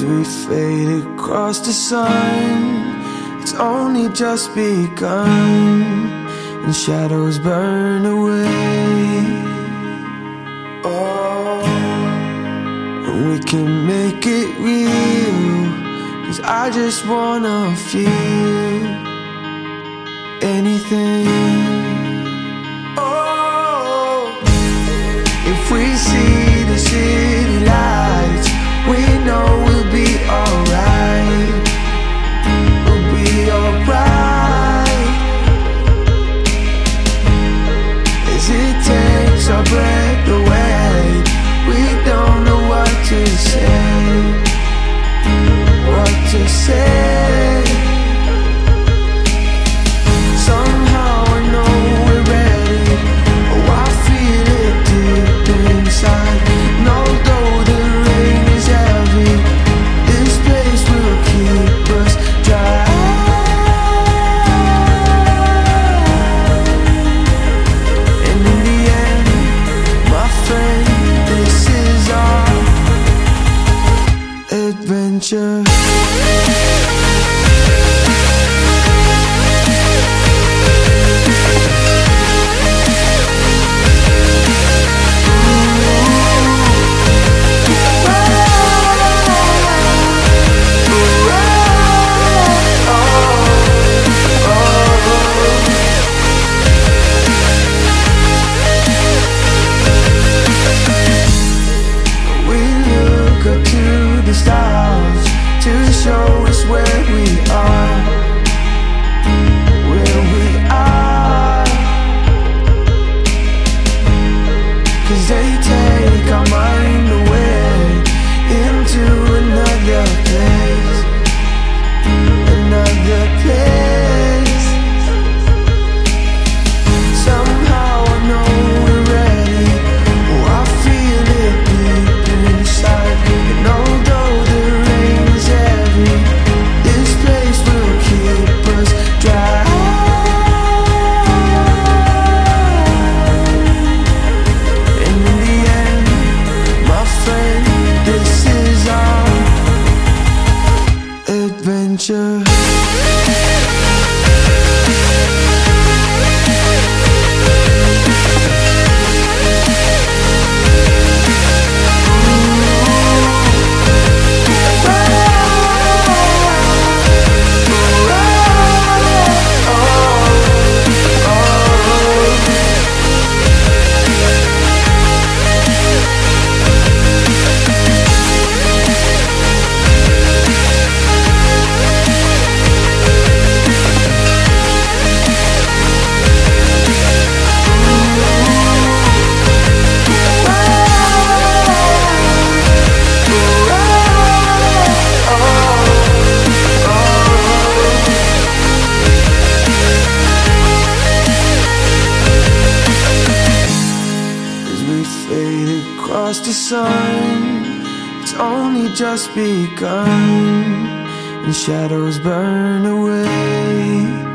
As we fade across the sun, it's only just begun, and shadows burn away. Oh, and we can make it real, 'cause I just wanna feel anything. Oh, if we see the city lights, we know we'll be alright. We'll be alright. As it takes our breath away, we don't know what to say. What to say. Somehow I know we're ready. Oh, I feel it deep inside. And although the rain is heavy, this place will keep us dry. And in the end, my friend, this is our adventure. Stars to show us where we are, where we are. 'Cause they take our mind away into another place, another place. Somehow I know we're ready. Oh, I feel it deep inside. And although the rain is heavy, this place will keep us dry. And in the end, my friend, this is our adventure. Across the sun, it's only just begun, and shadows burn away.